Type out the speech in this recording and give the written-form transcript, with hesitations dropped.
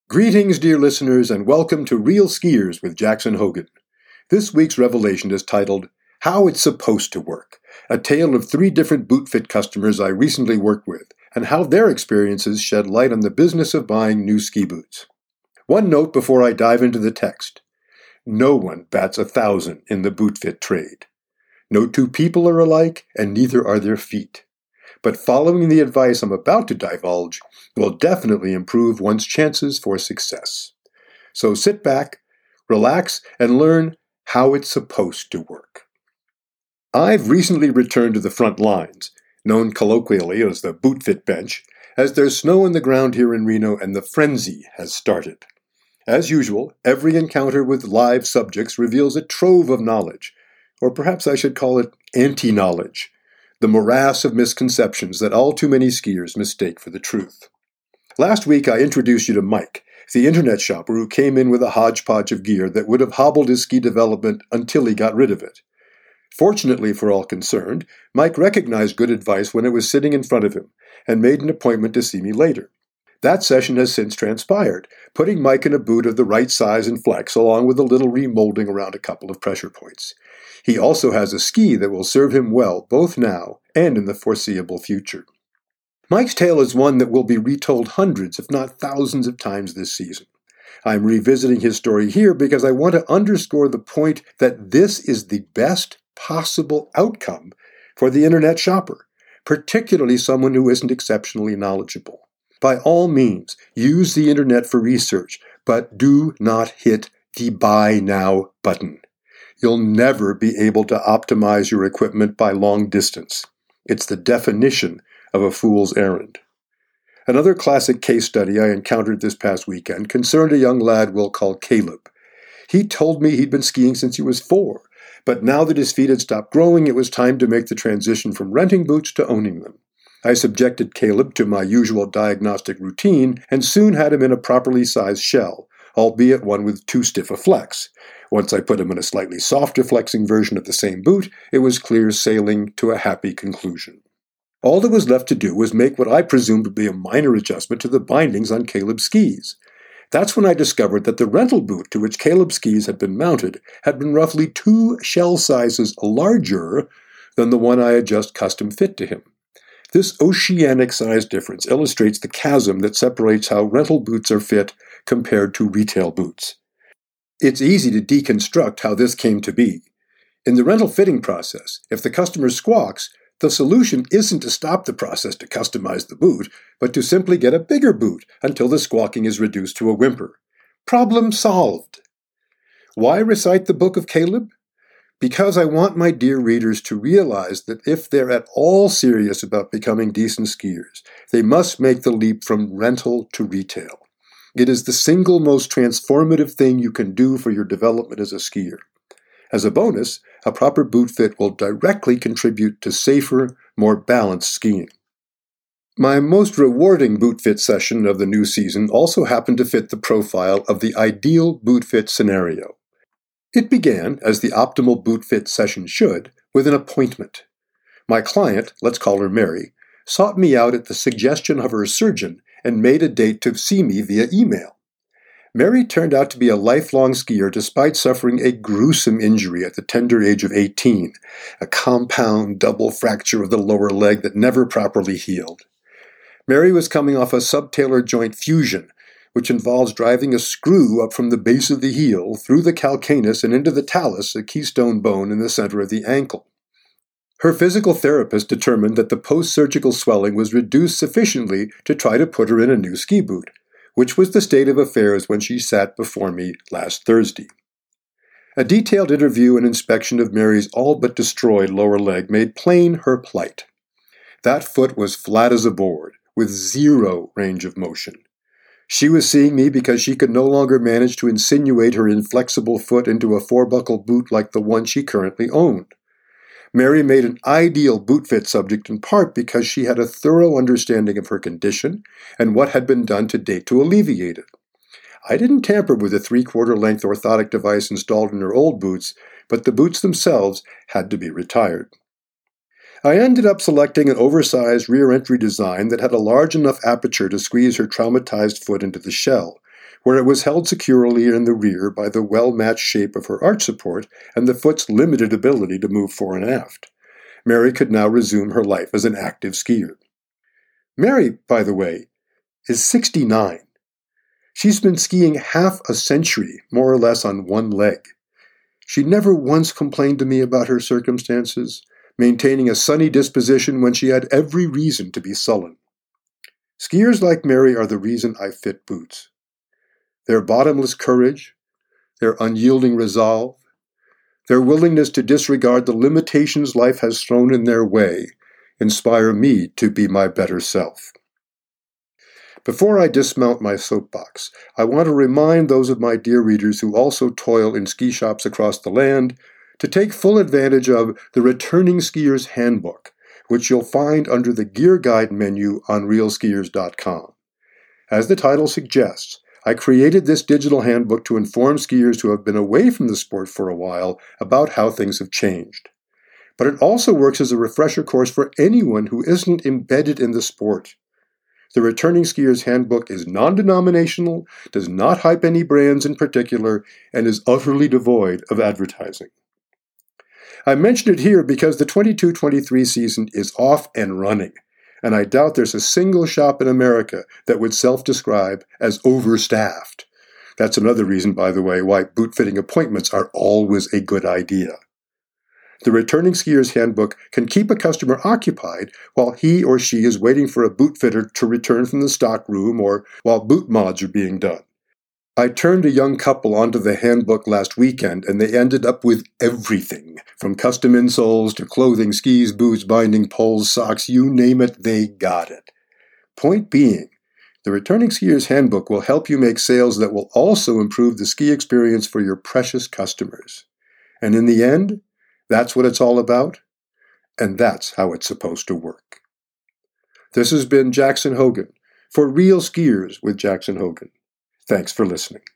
Greetings, dear listeners, and welcome to Real Skiers with Jackson Hogan. This week's revelation is titled, How It's Supposed to Work, a tale of 3 different boot fit customers I recently worked with, and how their experiences shed light on the business of buying new ski boots. One note before I dive into the text. No one bats 1,000 in the boot fit trade. No 2 people are alike, and neither are their feet. But following the advice I'm about to divulge will definitely improve one's chances for success. So sit back, relax, and learn how it's supposed to work. I've recently returned to the front lines, known colloquially as the boot fit bench, as there's snow on the ground here in Reno and the frenzy has started. As usual, every encounter with live subjects reveals a trove of knowledge, or perhaps I should call it anti-knowledge, the morass of misconceptions that all too many skiers mistake for the truth. Last week I introduced you to Mike, the internet shopper who came in with a hodgepodge of gear that would have hobbled his ski development until he got rid of it. Fortunately for all concerned, Mike recognized good advice when it was sitting in front of him and made an appointment to see me later. That session has since transpired, putting Mike in a boot of the right size and flex along with a little remolding around a couple of pressure points. He also has a ski that will serve him well both now and in the foreseeable future. Mike's tale is one that will be retold hundreds, if not thousands of times this season. I'm revisiting his story here because I want to underscore the point that this is the best possible outcome for the internet shopper, particularly someone who isn't exceptionally knowledgeable. By all means, use the internet for research, but do not hit the Buy Now button. You'll never be able to optimize your equipment by long distance. It's the definition of a fool's errand. Another classic case study I encountered this past weekend concerned a young lad we'll call Caleb. He told me he'd been skiing since he was 4, but now that his feet had stopped growing, it was time to make the transition from renting boots to owning them. I subjected Caleb to my usual diagnostic routine and soon had him in a properly sized shell, albeit one with too stiff a flex. Once I put him in a slightly softer flexing version of the same boot, it was clear sailing to a happy conclusion. All that was left to do was make what I presumed would be a minor adjustment to the bindings on Caleb's skis. That's when I discovered that the rental boot to which Caleb's skis had been mounted had been roughly 2 shell sizes larger than the one I had just custom fit to him. This oceanic size difference illustrates the chasm that separates how rental boots are fit compared to retail boots. It's easy to deconstruct how this came to be. In the rental fitting process, if the customer squawks, the solution isn't to stop the process to customize the boot, but to simply get a bigger boot until the squawking is reduced to a whimper. Problem solved. Why recite the book of Caleb? Because I want my dear readers to realize that if they're at all serious about becoming decent skiers, they must make the leap from rental to retail. It is the single most transformative thing you can do for your development as a skier. As a bonus, a proper boot fit will directly contribute to safer, more balanced skiing. My most rewarding boot fit session of the new season also happened to fit the profile of the ideal boot fit scenario. It began, as the optimal boot fit session should, with an appointment. My client, let's call her Mary, sought me out at the suggestion of her surgeon and made a date to see me via email. Mary turned out to be a lifelong skier despite suffering a gruesome injury at the tender age of 18, a compound double fracture of the lower leg that never properly healed. Mary was coming off a subtalar joint fusion, which involves driving a screw up from the base of the heel through the calcaneus and into the talus, a keystone bone in the center of the ankle. Her physical therapist determined that the post-surgical swelling was reduced sufficiently to try to put her in a new ski boot, which was the state of affairs when she sat before me last Thursday. A detailed interview and inspection of Mary's all but destroyed lower leg made plain her plight. That foot was flat as a board, with 0 range of motion. She was seeing me because she could no longer manage to insinuate her inflexible foot into a 4-buckle boot like the one she currently owned. Mary made an ideal boot fit subject in part because she had a thorough understanding of her condition and what had been done to date to alleviate it. I didn't tamper with the 3/4 length orthotic device installed in her old boots, but the boots themselves had to be retired. I ended up selecting an oversized rear entry design that had a large enough aperture to squeeze her traumatized foot into the shell, where it was held securely in the rear by the well-matched shape of her arch support and the foot's limited ability to move fore and aft. Mary could now resume her life as an active skier. Mary, by the way, is 69. She's been skiing half a century, more or less, on one leg. She never once complained to me about her circumstances, maintaining a sunny disposition when she had every reason to be sullen. Skiers like Mary are the reason I fit boots. Their bottomless courage, their unyielding resolve, their willingness to disregard the limitations life has thrown in their way inspire me to be my better self. Before I dismount my soapbox, I want to remind those of my dear readers who also toil in ski shops across the land to take full advantage of the Returning Skier's Handbook, which you'll find under the Gear Guide menu on realskiers.com. As the title suggests, I created this digital handbook to inform skiers who have been away from the sport for a while about how things have changed. But it also works as a refresher course for anyone who isn't embedded in the sport. The Returning Skier's Handbook is non-denominational, does not hype any brands in particular, and is utterly devoid of advertising. I mention it here because the 22-23 season is off and running, and I doubt there's a single shop in America that would self-describe as overstaffed. That's another reason, by the way, why boot-fitting appointments are always a good idea. The Returning Skier's Handbook can keep a customer occupied while he or she is waiting for a boot fitter to return from the stock room or while boot mods are being done. I turned a young couple onto the handbook last weekend, and they ended up with everything, from custom insoles to clothing, skis, boots, binding, poles, socks, you name it, they got it. Point being, the Returning Skier's Handbook will help you make sales that will also improve the ski experience for your precious customers. And in the end, that's what it's all about, and that's how it's supposed to work. This has been Jackson Hogan for Real Skiers with Jackson Hogan. Thanks for listening.